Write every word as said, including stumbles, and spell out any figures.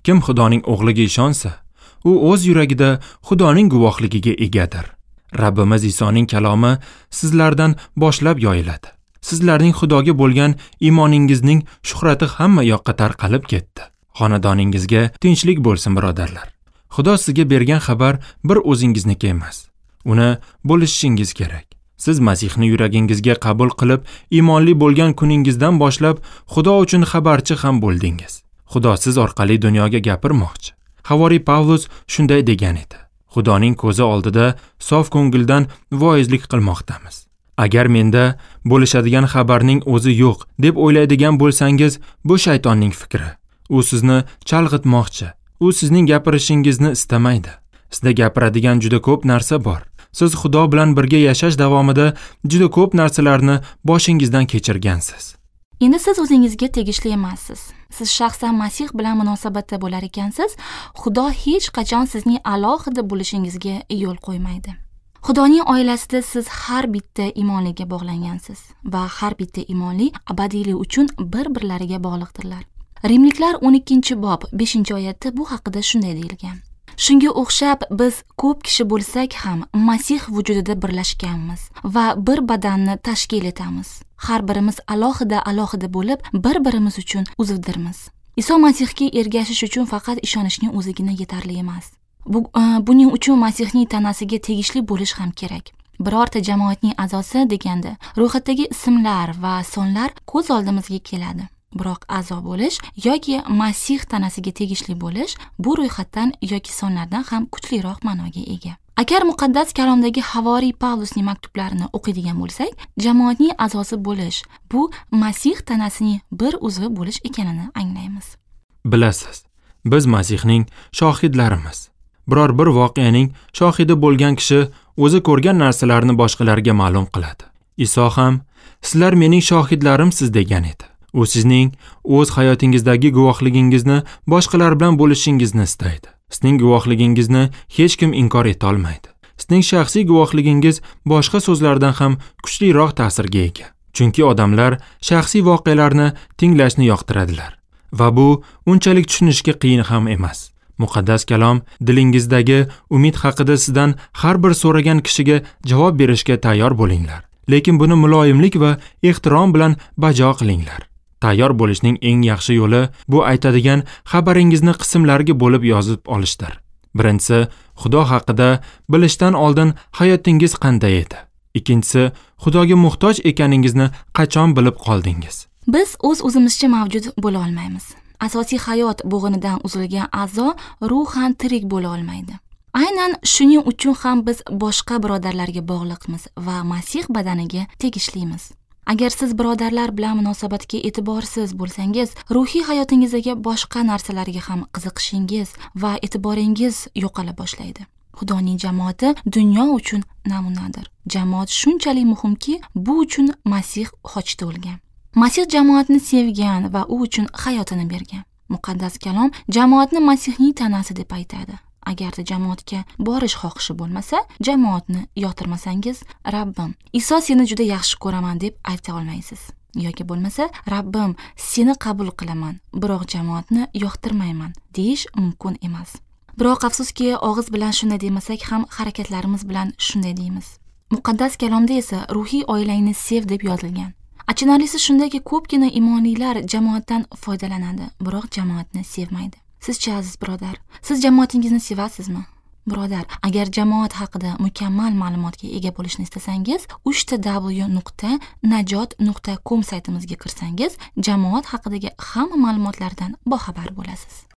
Kim Xudoning o'g'liga ishonsa, u o'z yuragida Xudoning guvohligiga egadir. Rabbimiz Isoning kalomi sizlardan boshlab yoyiladi. Sizlarning Xudoga bo'lgan iymoningizning shuhrati hamma yoqqa tarqalib ketdi. Xonadoningizga tinchlik bo'lsin, birodarlar. Xudo sizga bergan xabar bir o'zingizniki emas. Uni bo'lishingiz kerak. Siz Masihni yuragingizga qabul qilib, iymonli bo'lgan kuningizdan boshlab Xudo uchun xabarchi ham bo'ldingiz. Xudo siz orqali dunyoga gapirmoqchi. Havoriy Pavlus shunday degan edi. Xudoning ko'zi oldida sof ko'ngildan voizlik qilmoqdamiz. Agar menda bo'lishadigan xabarning o'zi yo'q deb o'ylaydigan bo'lsangiz, bu shaytonning fikri. U sizni chalg'itmoqchi. U sizning gapirishingizni istamaydi. Sizda gapiradigan juda ko'p narsa bor. Siz Xudo bilan birga yashash davomida juda ko'p narsalarni boshingizdan kechirgansiz. Endi siz o'zingizga tegishli emassiz. Siz shaxsan Masih bilan munosabatda bo'lar ekansiz. Xudo hech qachon sizning alohida bo'lishingizga yo'l qo'ymaydi. Xudoning oilasida siz har bitta iymonliga bog'langansiz va har bitta iymonli abadiylik uchun bir-birlariga bog'liqdirlar. Rimliklar o'n ikkinchi bob beshinchi oyatda bu haqida shunday deyilgan. Shunga o'xshab biz ko'p kishi bo'lsak ham Masih vujudida birlashganmiz va bir badanni tashkil etamiz. Har birimiz alohida-alohida bo'lib, bir-birimiz uchun uzvdirmiz. Iso Masihga ergashish uchun faqat ishonishning o'zigina yetarli emas. Bu, buning uchun Masihning tanasiga tegishli bo'lish ham kerak. Birorta jamoatning a'zosi deganda ro'yxatdagi ismlar va sonlar ko'z oldimizga keladi. Biroq a'zo bo'lish yoki Masih tanasiga tegishli bo'lish bu ro'yxatdan yoki sonlardan ham kuchliroq ma'noga ega. Agar muqaddas kalomdagi Havoriy Pavlusning maktublarini o'qiydigan bo'lsak, jamoatning a'zosi bo'lish bu Masih tanasining bir uzvi bo'lish ekanini anglaymiz. Bilasiz, biz Masihning shohidlarimiz. Biror bir voqeaning shohidi bo'lgan kishi o'zi ko'rgan narsalarni boshqalarga ma'lum qiladi. Iso ham sizlar mening shohidlarimsiz degan edi. U sizning o'z hayotingizdagi guvohligingizni boshqalar bilan bo'lishingizni istaydi. Sizning guvohligingizni hech kim inkor eta olmaydi. Sizning shaxsiy guvohligingiz boshqa so'zlardan ham kuchliroq ta'sirga ega. Chunki odamlar shaxsiy voqealarni tinglashni yoqtiradilar va bu unchalik tushunishga qiyin ham emas. Muqaddas kalom dilingizdagi umid haqida sizdan har bir so'ragan kishiga javob berishga tayyor bo'linglar. Lekin buni muloyimlik va ehtirom bilan bajo qilinglar. Tayyor bo'lishning eng yaxshi yo'li bu aytadigan xabaringizni qismlarga bo'lib yozib olishdir. Birinchisi, Xudo haqida bilishdan oldin hayotingiz qanday edi? Ikkinchisi, Xudoga muhtoj ekaningizni qachon bilib qoldingiz? Biz o'z-o'zimizcha mavjud bo'la olmaymiz. Asosiy hayot bo'g'inidan uzilgan a'zo ruhan tirik bo'la olmaydi. Aynan shuning uchun ham biz boshqa birodarlarga bog'liqmiz va Masih badaniga tegishlimiz. Agar siz birodarlar bilan munosabatga e'tiborsiz bo'lsangiz, ruhiy hayotingizdagi boshqa narsalarga ham qiziqishingiz va e'tiboringiz yo'qola boshlaydi. Xudoning jamoati dunyo uchun namunadir. Jamoat shunchalik muhimki, bu uchun Masih xochda o'lgan. Masih jamoatni sevgan va u uchun hayotini bergan. Muqaddas kalom jamoatni Masihning tanasi deb aytadi. Agarda jamoatga borish xohishi bo'lmasa, jamoatni yoqtirmasangiz, Rabbim, Iso seni juda yaxshi ko'raman deb ayta olmaysiz. Yoki bo'lmasa, Rabbim, seni qabul qilaman, biroq jamoatni yoqtirmayman deyish mumkin emas. Biroq afsuski, og'iz bilan shunday demasak ham harakatlarimiz bilan shunday deymiz. Muqaddas kalomda esa ruhiy oilangni sev deb yozilgan. Achinarlisi shundaki, ko'pgina iymonlilar jamoatdan foydalanadi, biroq jamoatni sevmaydi. Sizchi aziz birodar, siz jamoatingizni sevasizmi? Birodar, agar jamoat haqida mukammal ma'lumotga ega bo'lishni istasangiz, uch t w nuqta najot nuqta com saytimizga kirsangiz, jamoat haqidagi hamma ma'lumotlardan boxabar bo'lasiz.